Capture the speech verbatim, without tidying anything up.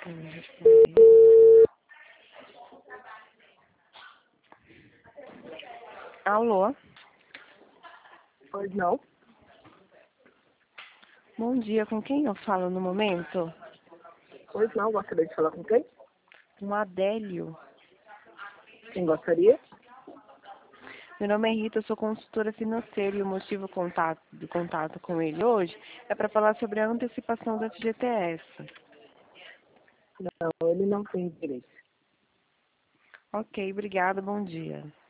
Hum, responder. Alô? Pois não. Bom dia, com quem eu falo no momento? Pois não. Gostaria de falar com quem? Com Adélio. Quem gostaria? Meu nome é Rita, eu sou consultora financeira e o motivo contato, do contato com ele hoje é para falar sobre a antecipação do F G T S. Não, ele não tem direito. Ok, obrigada, bom dia.